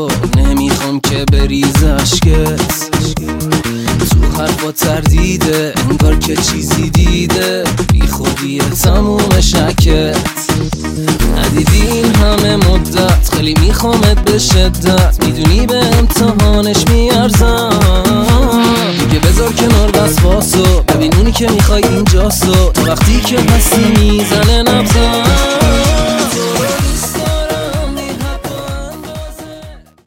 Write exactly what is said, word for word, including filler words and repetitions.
نمیخوام که بریز اشکت تو حرفا تردیده، انگار که چیزی دیده بی خودیه تموم شکت. ندیدی این همه مدت، خیلی میخوامت به شدت، میدونی به امتحانش میارزم. دیگه بذار کنار وسواسو، ببین اونی که میخوای اینجاستو، تا وقتی که هستی میزنه نبضم.